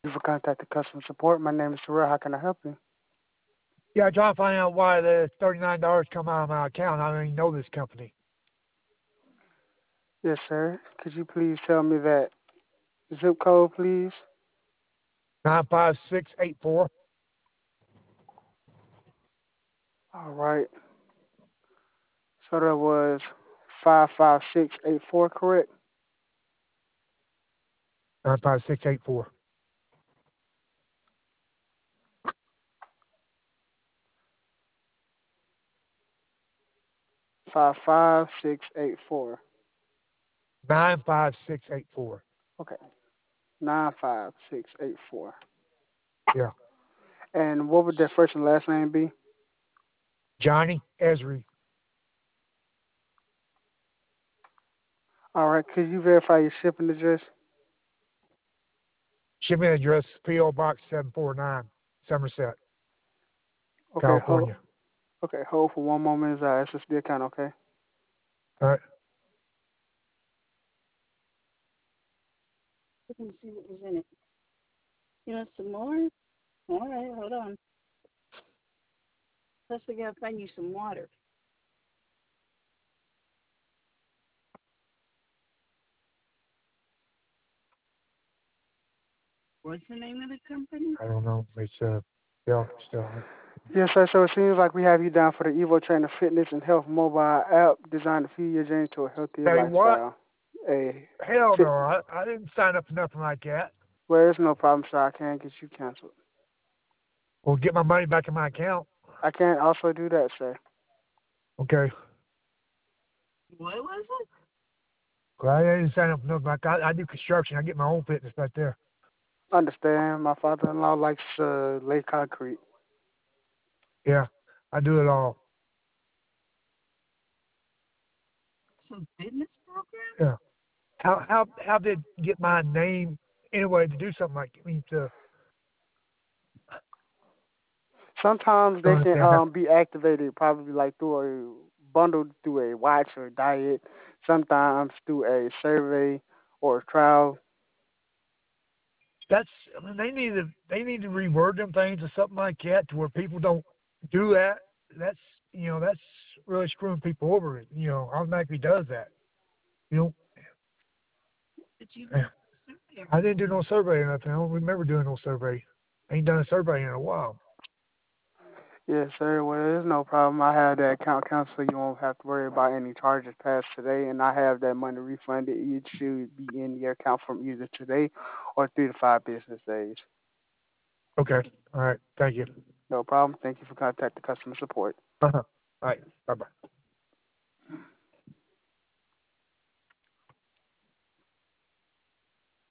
Thank you for contacting customer support. My name is Terrell. How can I help you? Yeah, I try to find out why the $39 come out of my account. I don't even know this company. Yes, sir. Could you please tell me that zip code, please? 95684. All right. So that was 55684, correct? 95684. 55684. 95684. Okay. 95684. Yeah. And what would their first and last name be? Johnny Esri. All right. Could you verify your shipping address? Shipment address P.O. Box 749, Somerset, Okay. Hold. California. Okay. Hold for one moment as I access the account. Okay. All right. Let me see what was in it. You want some more? All right, hold on. Plus, we gotta find you some water. What's the name of the company? I don't know. It's yeah, still. Yes, sir. So it seems like we have you down for the Evo Trainer Fitness and Health mobile app designed to fuel your journey to a healthier Say what? lifestyle. A Hell no. fit. I didn't sign up for nothing like that. Well, there's no problem, sir. I can get you canceled. Well, get my money back in my account. I can also do that, sir. Okay. What was it? Well, I didn't sign up for nothing like that. I do construction. I get my own fitness right there. Understand. My father-in-law likes lay concrete. Yeah. I do it all. Some fitness program? Yeah. How did get my name anyway to do something like me to Sometimes they don't can understand how be activated probably like through a bundled through a watch or diet. Sometimes through a survey or a trial. that's I mean they need to reword them things or something like that to where people don't do that. That's that's really screwing people over. It automatically does that. You know, Did you eh, survey? I didn't do no survey or nothing. I don't remember doing no survey. I ain't done a survey in a while. Yes, sir. Well, there's no problem. I have that account canceled, so you won't have to worry about any charges past today, and I have that money refunded. It should be in your account from either today or 3 to 5 business days. Okay, all right, thank you. No problem. Thank you for contacting customer support. Uh-huh. All right.